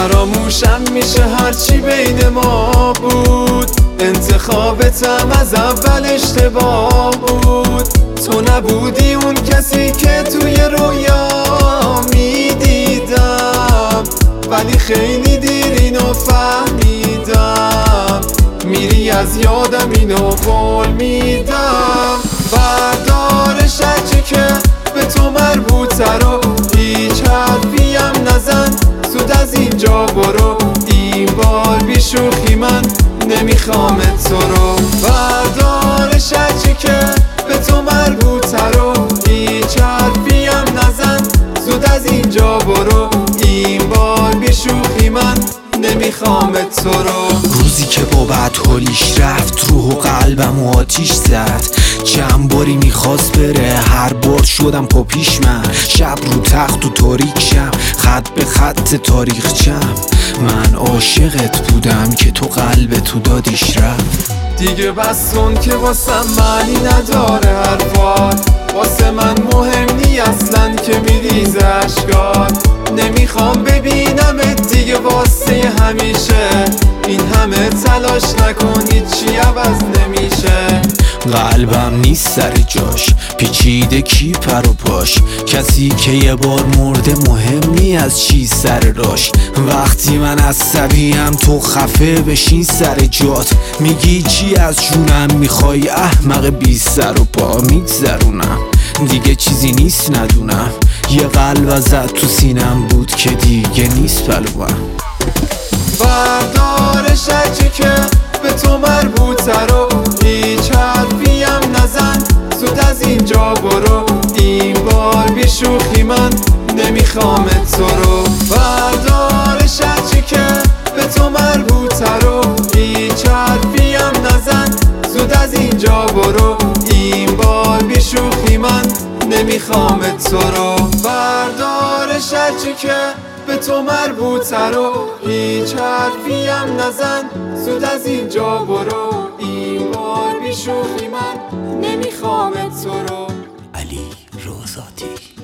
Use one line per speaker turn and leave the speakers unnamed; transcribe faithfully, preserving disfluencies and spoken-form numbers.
فراموشم میشه هرچی بین ما بود، انتخابتم از اول اشتباه بود. تو نبودی اون کسی که توی رویا میدیدم، ولی خیلی دیر اینو فهمیدم. میری از یادم اینو قول میدم. بردارش هرچی که به تو مربوطه رو، هیچ حرفیم نزن، زود از اینجا برو. این بار بی شوخی من نمیخوامت تو رو. بردارش هرچی که به تو مربوطه رو، هیچ حرفیم نزن، زود از اینجا برو. این بار بی شوخی من نمیخوامت تو رو.
روزی که با بدحالیش رفت، روح و قلبم و آتیش زد. چند باری میخواست بره، هر بار شدم پا پیش من. شب رو تخت و تاریک شم، خط به خط تاریخچم. من عاشقت بودم که تو قلب تو دادیش رفت.
دیگه بس کن که واسم معنی نداره حرفات، واسه من مهم نی اصلا که میریزه اشکات. نمیخوام ببینمت دیگه واسه همیشه، این همه تلاش نکن هیچی عوض نمیشه.
قلبم نیست سر جاش، پیچیده کی پر و پاش. کسی که یه بار مرده مهم نی از چی سر راش. وقتی من عصبیم تو خفه بشین سر جات. میگی چی از جونم میخوای احمق بی سر و پا. میگذرونم دیگه چیزی نیست ندونم، یه قلب ازت تو سینم بود که دیگه نیست پلوم.
بردارش هرچی که به تو مربوطه رو، هیچ حرفیم نزن، زود از اینجا برو. این بار بی شوخی من نمیخوامت تو رو. بردارش هرچی که به تو مربوطه رو، هیچ حرفیم نزن، زود از اینجا برو. این بار بی شوخی من نمیخوامت تو رو. بردارش هرچی که به تو مربوطه رو، هیچ حرفیم نزن، زود از اینجا برو. این بار بی شوخی من نمیخوامت تو رو.
علی روزاتی.